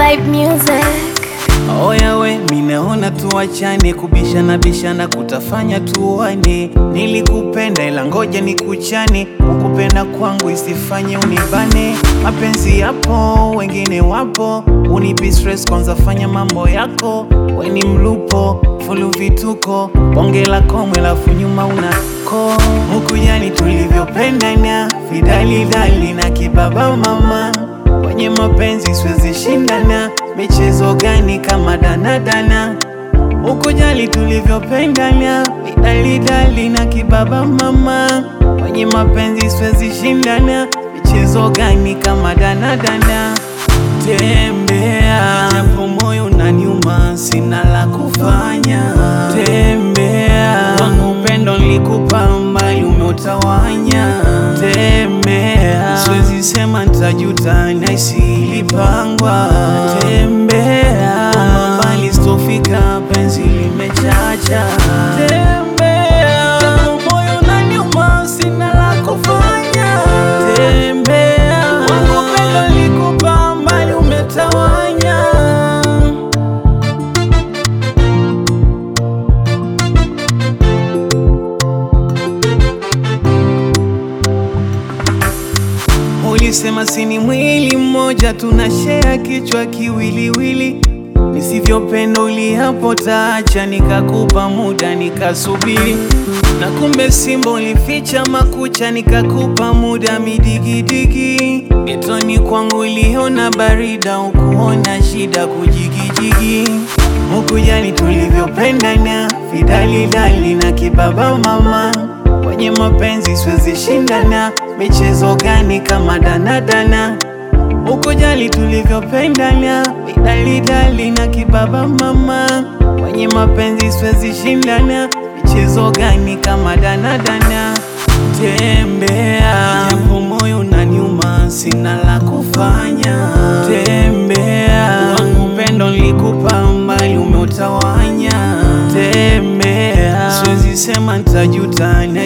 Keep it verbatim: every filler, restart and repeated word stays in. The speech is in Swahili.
Vibe music. Oya we, minaona tuachane, kubishana bishana kutafanya tuone. Nilikupenda ila ngoja nikuchane, ukupenda kwangu isifanye unibane. Mapenzi yapo, wengine wapo, unipi stress kwanza fanya mambo yako. We ni mlupo, fulu vituko, bonge la komwe lafu nyuma unako. Mukujani tulivyopendana, vidali dali na kibaba mama. Kwenye mapenzi siwezi shindana, michezo gani kama danadana. Ukujali tulivyopendana, vidali dali na kibaba mama. Kwenye mapenzi siwezi shindana, michezo gani kama danadana. Tembea, japo moyo unaniuma, sina la kufanya. Tembea, wangu upendo nilikupa mbali umeutawanya. Tembea, siwezi sema nitajuta nahisi ilipangwa. Tembea, mbali sitofika penzi limechacha. Tembea, japo moyo unaniuma, sina la kufanya. Tembea, wangu upendo nilikupa mbali umetawanya. Ulisema sini mwili mmoja, tunashare kichwa kiwiliwili. Nisivyopenda ulihapo taacha, nikakupa muda nikasubiri. Na kumbe simbo ulificha makucha, nikakupa muda midigidigi. Getoni kwangu uliona barida, ukuona shida kujigijigi. Mukujani tulivyopendana, vidali dali na kibaba mama. Kwenye mapenzi siwezi shindana, michezo gani kama danadana. Ukujali tulivyopendana, vidali dali na kibaba mama. Kwenye mapenzi siwezi shindana, michezo gani kama danadana. Tembea, japo moyo unaniuma, sina la kufanya. Tembea, wangu upendo nilikupa mbali umeutawanya. Tembea, siwezi sema nitajuta